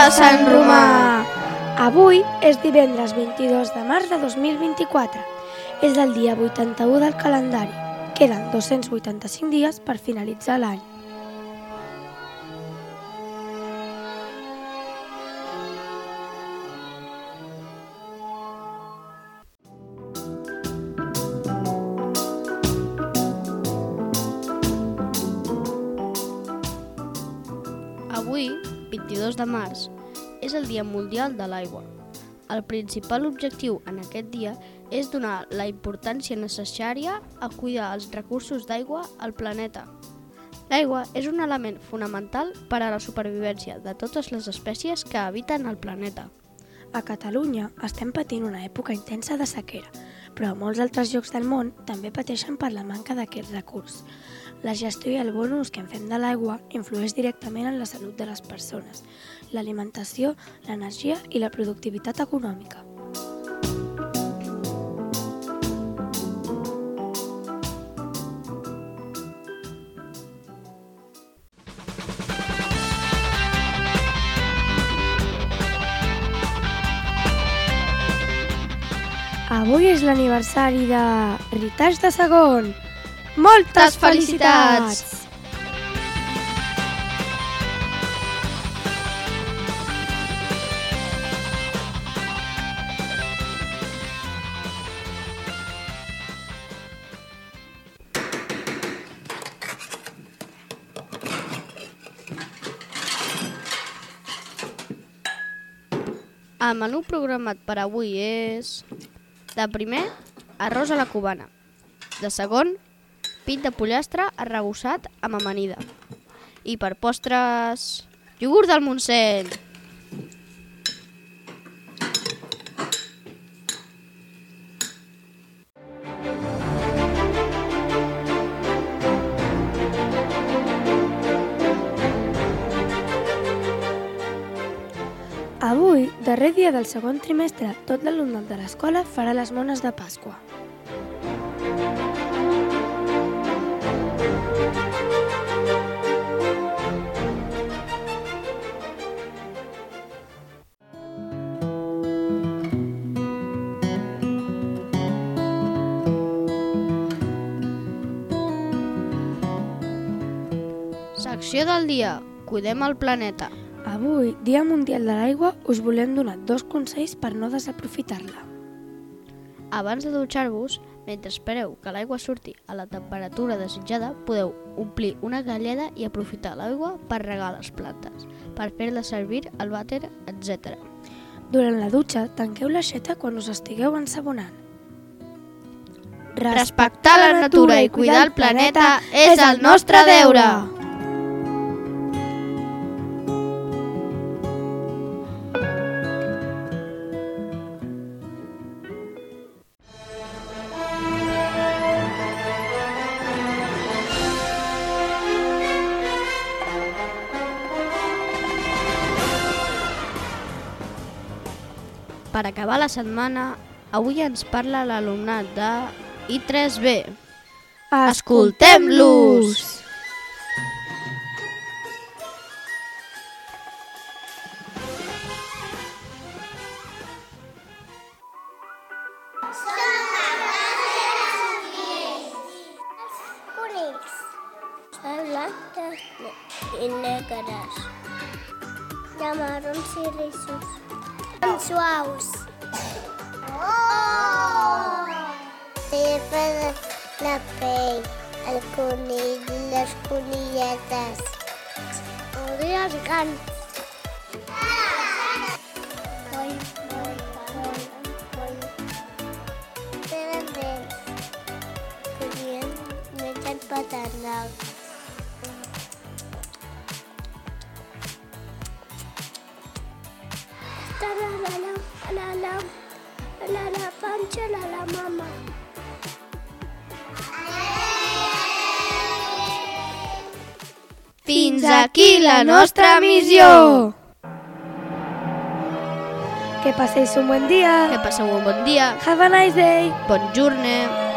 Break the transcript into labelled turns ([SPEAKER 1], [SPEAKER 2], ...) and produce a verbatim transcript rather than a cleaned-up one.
[SPEAKER 1] de Sant Romà!
[SPEAKER 2] Avui és divendres vint-i-dos de març de dos mil vint-i-quatre. És el dia vuitanta-u del calendari. Queden dos-cents vuitanta-cinc dies per finalitzar l'any.
[SPEAKER 1] Avui, vint-i-dos de març, és el Dia Mundial de l'Aigua. El principal objectiu en aquest dia és donar la importància necessària a cuidar els recursos d'aigua al planeta. L'aigua és un element fonamental per a la supervivència de totes les espècies que habiten el planeta.
[SPEAKER 2] A Catalunya estem patint una època intensa de sequera, però molts altres llocs del món també pateixen per la manca d'aquest recurs. La gestió i el bon ús que en fem de l'aigua influeix directament en la salut de les persones, l'alimentació, l'energia i la productivitat econòmica. Avui és l'aniversari de Ritaix de Segon. Moltes felicitats!
[SPEAKER 1] El menú programat per avui és... De primer, arròs a la cubana. De segon, pit de pollastre arrebossat amb amanida. I per postres, iogurt del Montseny.
[SPEAKER 2] Avui, darrer dia del segon trimestre, tot l'alumnat de l'escola farà les mones de Pasqua.
[SPEAKER 1] Secció del dia. Cuidem el planeta.
[SPEAKER 2] Avui, Dia Mundial de l'Aigua, us volem donar dos consells per no desaprofitar-la.
[SPEAKER 1] Abans de dutxar-vos, mentre espereu que l'aigua surti a la temperatura desitjada, podeu omplir una galleda i aprofitar l'aigua per regar les plantes, per fer-la servir al vàter, etcètera.
[SPEAKER 2] Durant la dutxa, tanqueu l'aixeta quan us estigueu ensabonant.
[SPEAKER 1] Respectar la natura i cuidar el planeta és el nostre deure! Per acabar la setmana, avui ens parla l'alumnat de I tres B. Escoltem-los!
[SPEAKER 3] Conills. Són blanques i negres. De marrons i rissos. Són suaus. Oh! Té la pell, el conill, les conilletes. Odio els gans. Coi, coi, coi, coi. Tenen dents. Collien, mengen patates. La la la la la panxa la la mama.
[SPEAKER 1] Fins aquí la nostra missió!
[SPEAKER 2] Que passéis un bon dia!
[SPEAKER 1] Que passeu un bon dia!
[SPEAKER 2] Have a nice day!
[SPEAKER 1] Bon jorn!